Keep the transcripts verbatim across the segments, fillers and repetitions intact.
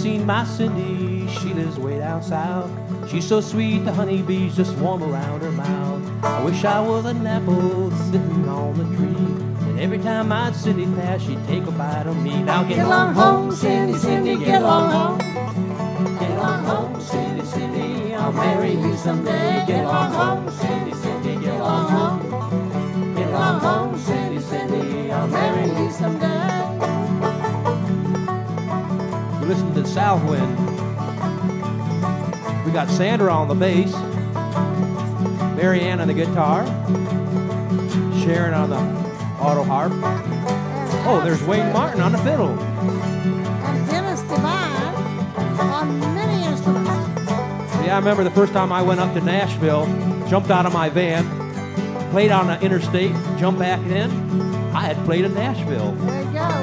seen my Cindy, she lives way down south. She's so sweet, the honeybees just swarm around her mouth. I wish I was an apple sitting on the tree, and every time I'd Cindy pass, she'd take a bite of me. Now get along home, Cindy, Cindy, get along home. Get along home, Cindy, Cindy, I'll marry you someday. Get along home, Cindy, Cindy, get along home. Get along home, Cindy, Cindy, I'll marry you someday. You listen to Southwind. We got Sandra on the bass, Mary Ann on the guitar, Sharon on the auto harp. Oh, there's Wayne Martin on the fiddle. And Dennis Devine on many instruments. Yeah, I remember the first time I went up to Nashville, jumped out of my van, played on the interstate, jumped back in. I had played in Nashville. There you go.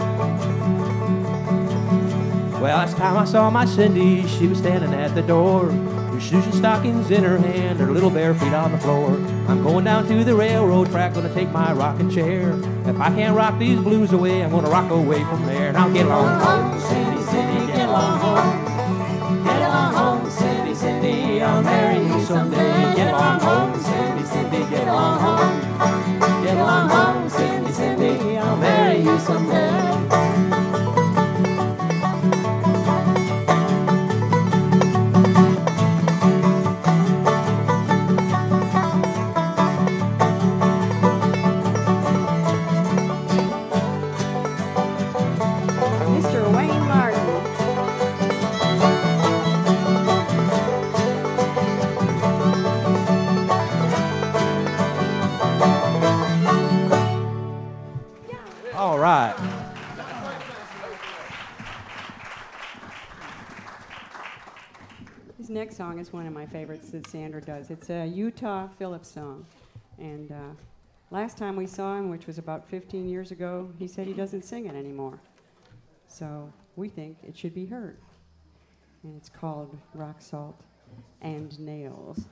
Well, last time I saw my Cindy, she was standing at the door, her shoes and stockings in her hand, her little bare feet on the floor. I'm going down to the railroad track, gonna take my rocking chair. If I can't rock these blues away, I'm gonna rock away from there. Now get along home, Cindy, Cindy, get along home. Get along home, Cindy, Cindy, I'll marry you someday. Get along home, Cindy, Cindy, get along home. Get along home, Cindy, Cindy, I'll marry you someday. Next song is one of my favorites that Sandra does. It's a Utah Phillips song. And uh, last time we saw him, which was about fifteen years ago, he said he doesn't sing it anymore. So we think it should be heard. And it's called Rock Salt and Nails.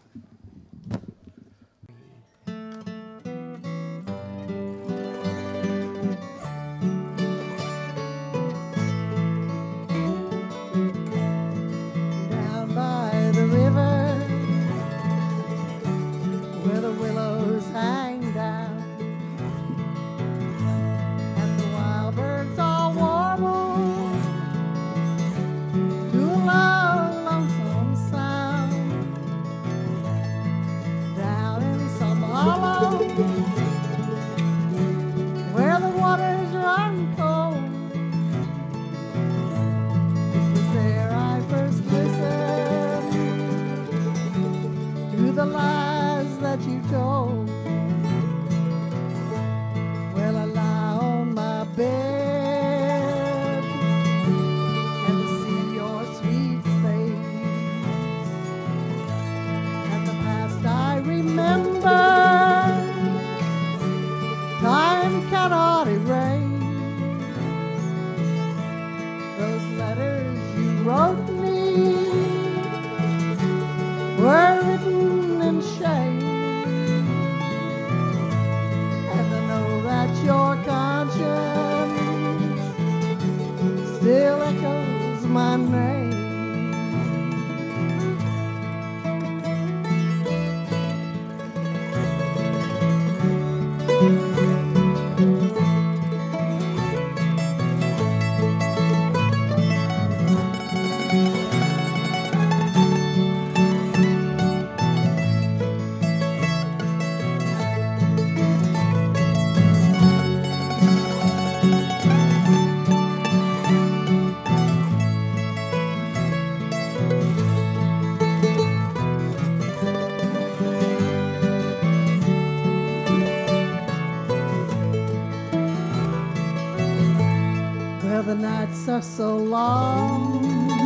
Are so long,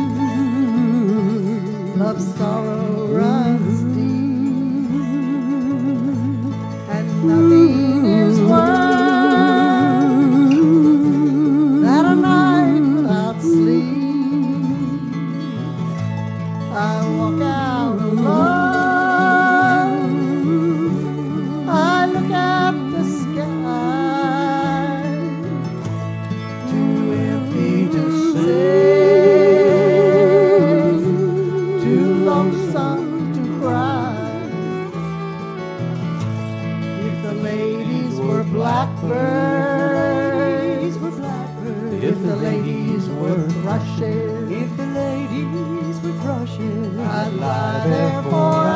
love sorrow runs deep, and nothing is worse than a night without sleep. I walk out alone, I look at the sky, too empty to say my share. If the ladies were crushing, I'd lie there for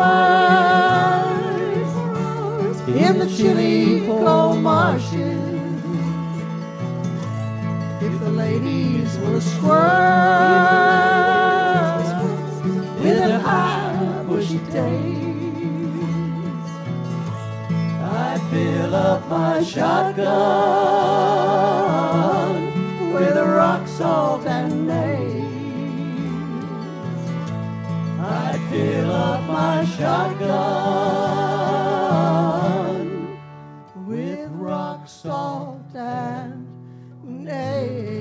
hours in the chilly cold marshes. If the ladies were squirrels with their high bushy tails, I'd fill up my shotgun with rock salt and nails. I'd fill up my shotgun with rock salt and nails.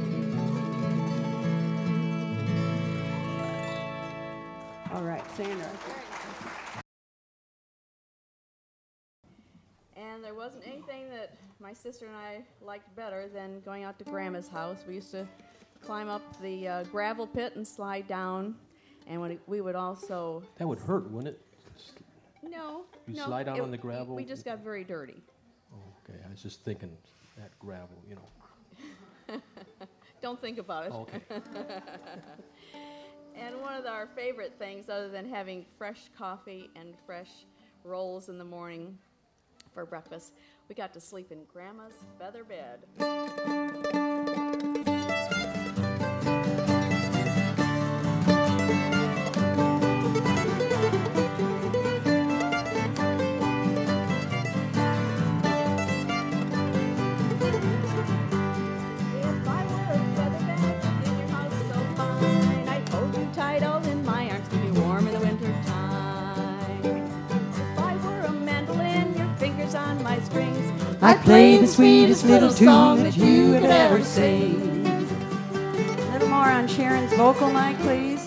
All right, Sandra. And there wasn't anything that my sister and I liked better than going out to Grandma's house. We used to climb up the uh, gravel pit and slide down, and when it, we would also... That would hurt, wouldn't it? No, You no. slide down it- on the gravel? We just got very dirty. Okay, I was just thinking that gravel, you know. Don't think about it. Okay. And one of our favorite things, other than having fresh coffee and fresh rolls in the morning for breakfast, we got to sleep in Grandma's feather bed. If I were a feather bed in your house so fine, I'd hold you tight all in my arms, keep you warm in the winter time. If I were a mandolin, your fingers on my strings, I'd play the sweetest little song that you could ever sing. A little more on Sharon's vocal mic, please.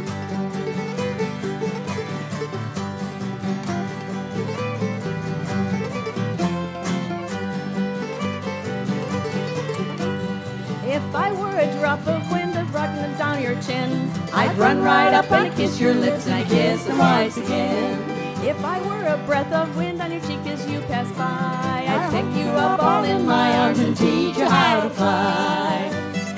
if I were a drop of wind that rocked down your chin, I'd run right up and kiss your lips and I'd kiss them once again. If I were a breath of wind on your cheek as you pass by, I'd pick you up all in my arms and teach you how to fly.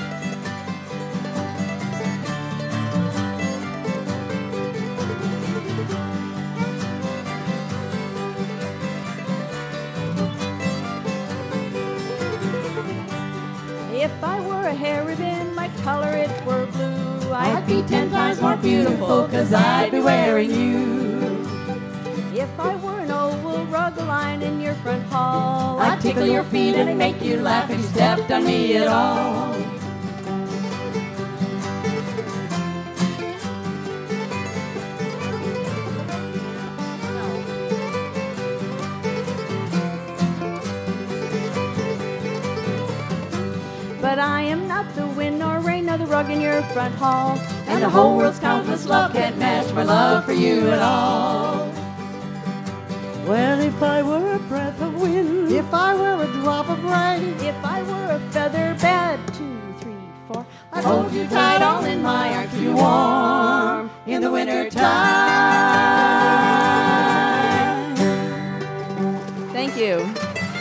If I were a hair ribbon, my color it were blue, I'd be ten times more beautiful, cause I'd be wearing you. If I were an old wool rug lying in your front hall, I'd tickle your feet and make you laugh if you stepped on me at all. But I am not the wind nor rain nor the rug in your front hall, and the whole world's countless love can't match my love for you at all. Well, if I were a breath of wind, if I were a drop of rain, If I were a feather bed, two, three, four, I'd hold you tight all in my arms, keep you warm in the winter time. Thank you.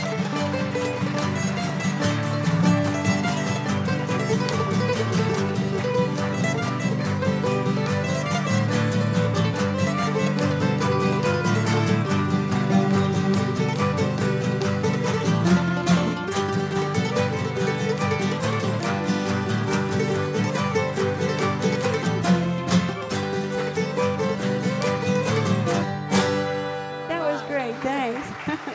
That was great. Thanks.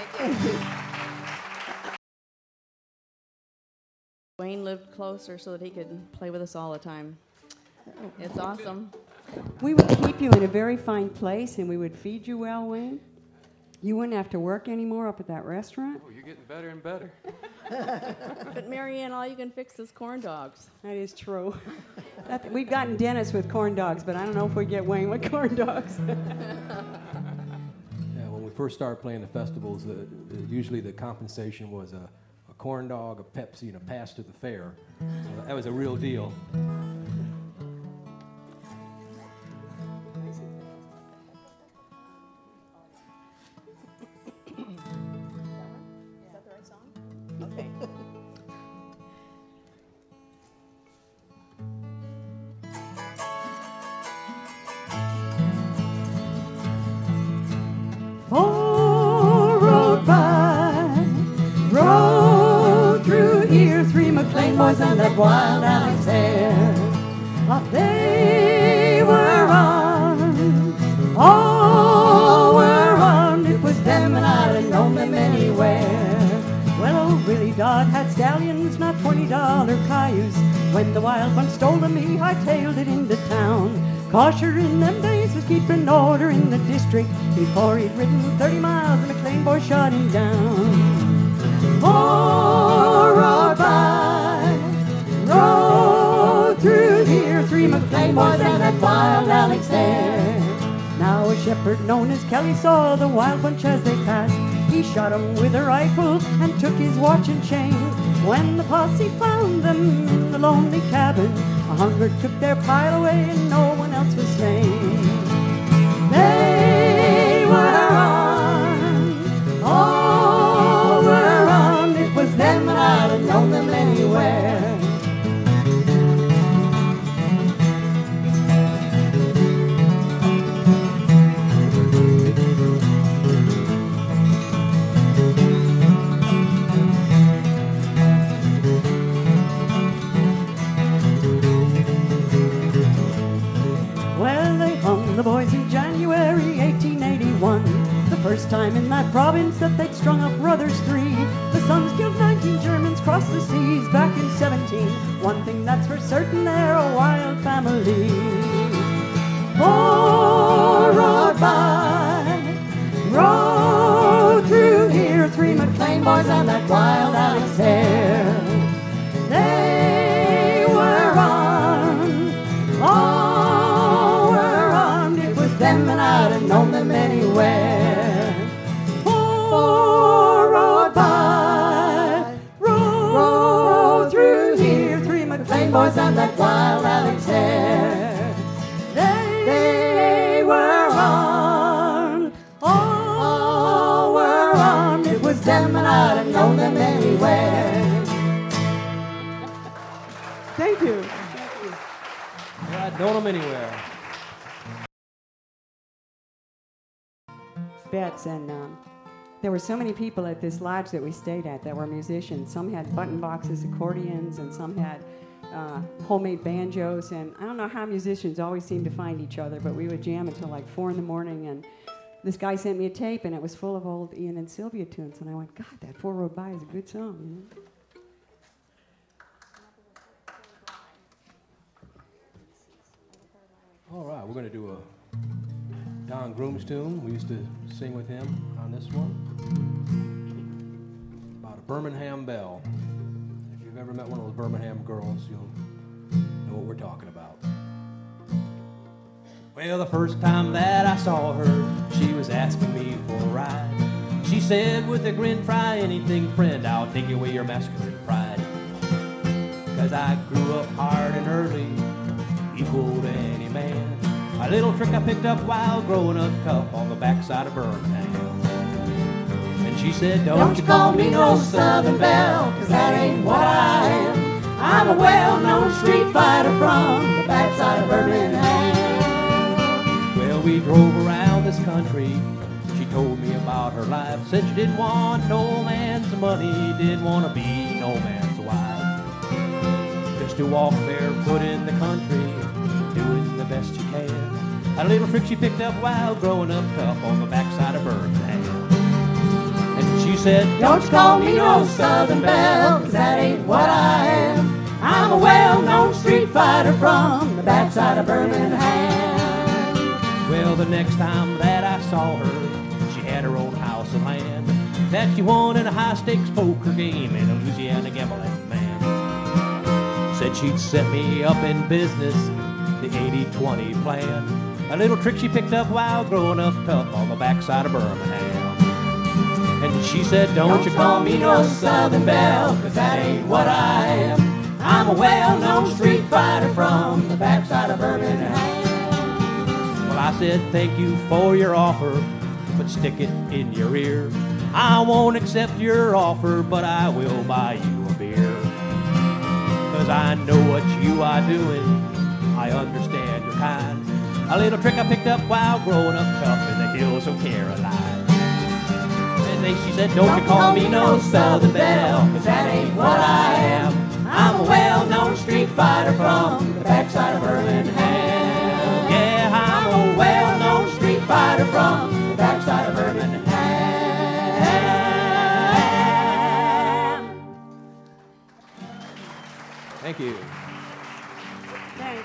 Wayne lived closer so that he could play with us all the time. It's awesome. We would keep you in a very fine place, and we would feed you well, Wayne. You wouldn't have to work anymore up at that restaurant. Oh, you're getting better and better. But Marianne, all you can fix is corn dogs. That is true. That- We've gotten Dennis with corn dogs, but I don't know if we get Wayne with corn dogs. Yeah, when we first started playing the festivals, uh, usually the compensation was a, a corn dog, a Pepsi, and a pass to the fair. So that was a real deal. Is that the right song? Okay. McLean boys and that wild Alex Hare. Oh, they were on, all were on. It was them and I'd have known them anywhere. Well, old Willie Dodd had stallions, not twenty dollar cayuse. When the wild one stole them, he hightailed it into town. Kosher in them days was keeping order in the district. Before he'd ridden thirty miles, the McLean boy shot him down. Oh, rode by, rode through here, three McLean boys and that wild Alex Hare. Now a shepherd known as Kelly saw the wild bunch as they passed. He shot him with a rifle and took his watch and chain. When the posse found them in the lonely cabin, a hunger took their pile away and no one else was slain. They were on, all were on. It was them and I'd have known them anywhere. The boys in January eighteen eighty-one, the first time in that province that they'd strung up brothers three. The sons killed nineteen Germans, crossed the seas back in seventeen. One thing that's for certain, they're a wild family. Oh, rode by, rode through here, three McLean boys and that wild Alex Hare. They were on, on them and I'd have known them anywhere. Oh, rode by, rode, rode through here, three McLean boys and that wild Alex Hare. They, they were on, all were on. It was them and I'd have known them anywhere. Thank you. Yeah, I'd known them anywhere. Bets, and um, there were so many people at this lodge that we stayed at that were musicians. Some had button boxes, accordions, and some had uh, homemade banjos. And I don't know how musicians always seem to find each other, but we would jam until like four in the morning. And this guy sent me a tape, and it was full of old Ian and Sylvia tunes. And I went, God, that Four Rode By is a good song, you know? All right, we're going to do a Don Groom's tune. We used to sing with him on this one. About a Birmingham belle. If you've ever met one of those Birmingham girls, you'll know what we're talking about. Well, the first time that I saw her, she was asking me for a ride. She said with a grin, try anything, friend, I'll take away your masculine pride. Cause I grew up hard and early, equal to any man. A little trick I picked up while growing up tough on the backside of Birmingham. And she said, don't, don't you call me no Southern belle, cause that ain't what I am. I'm a well-known street fighter from the backside of Birmingham. Well, we drove around this country. She told me about her life. Said she didn't want no man's money, didn't want to be no man's wife. Just to walk barefoot in the country, doing the best you can. A little trick she picked up while growing up tough on the backside of Birmingham. And she said, don't you call me no Southern belle, cause that ain't what I am. I'm a well-known street fighter from the backside of Birmingham. Well, the next time that I saw her, she had her own house and land that she won in a high-stakes poker game in a Louisiana gambling man. Said she'd set me up in business, the eighty twenty plan. A little trick she picked up while growing up tough on the backside of Birmingham. And she said, don't, don't you call me no Southern belle, cause that ain't what I am. I'm a well-known street fighter from the backside of Birmingham. Well, I said, thank you for your offer, but stick it in your ear. I won't accept your offer, but I will buy you a beer. Cause I know what you are doing, I understand your kind. A little trick I picked up while growing up tough in the hills of Caroline. And then she said, don't, don't you call me no Southern belle, cause that ain't what I am. I'm a well-known street fighter from the backside of Birmingham. Yeah, I'm a well-known street fighter from the backside of Birmingham. Thank you. Thanks.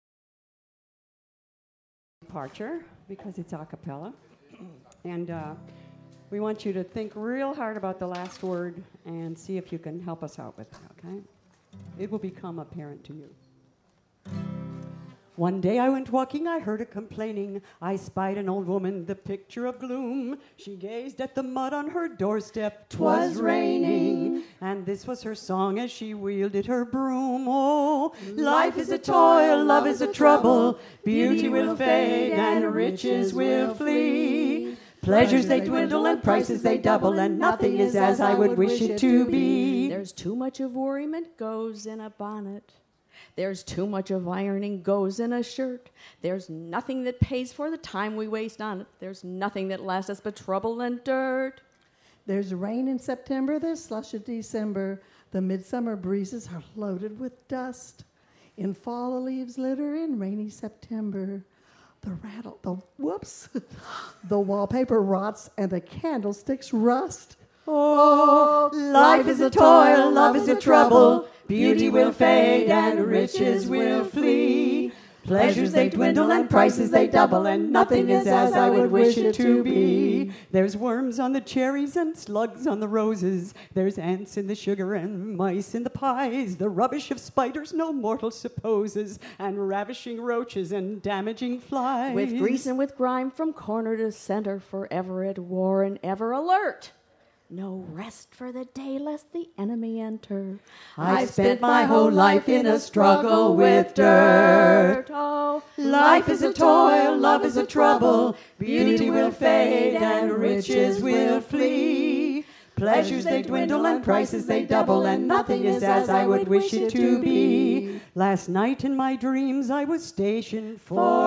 Departure, because it's a cappella. And uh, we want you to think real hard about the last word and see if you can help us out with it, okay? It will become apparent to you. One day I went walking, I heard her complaining. I spied an old woman, the picture of gloom. She gazed at the mud on her doorstep. 'Twas raining, and this was her song as she wielded her broom. Oh, life is a toil, love is a trouble. Beauty will fade and riches will flee. Pleasures they dwindle and prices they double, and nothing is as I would wish it to be. There's too much of worriment goes in a bonnet. There's too much of ironing goes in a shirt. There's nothing that pays for the time we waste on it. There's nothing that lasts us but trouble and dirt. There's rain in September, there's slush in December. The midsummer breezes are loaded with dust. In fall, the leaves litter in rainy September. The rattle, the whoops, the wallpaper rots and the candlesticks rust. Oh, life is a toil, love is a trouble. Beauty will fade and riches will flee. Pleasures they dwindle and prices they double, and nothing is as I would wish it to be. There's worms on the cherries and slugs on the roses. There's ants in the sugar and mice in the pies. The rubbish of spiders no mortal supposes, and ravishing roaches and damaging flies. With grease and with grime from corner to center, forever at war and ever alert. No rest for the day lest the enemy enter. I spent my whole life in a struggle with dirt. Oh, life is a toil, love is a trouble. Beauty will fade and riches will flee. Pleasures they dwindle and prices they double, and nothing is as I would wish it to be. Last night in my dreams I was stationed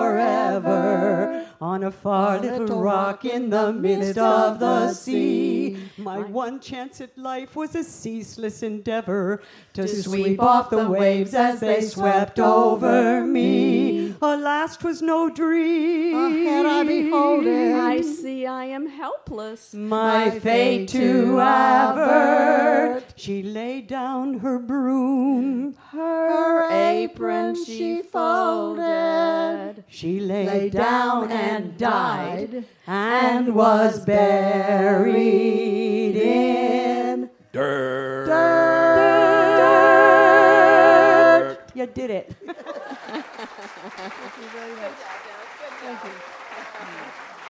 forever on a far little rock in the midst of the sea. My one chance at life was a ceaseless endeavor to sweep off the waves as they swept over me. Alas, 'twas no dream. Ahead I behold it. I see I am helpless. My fate to avert. She laid down her broom. Her apron she folded. She lay, Lay down down and and died, died, and was buried in Dirt. dirt. You did it. Thank you very much. Thank you.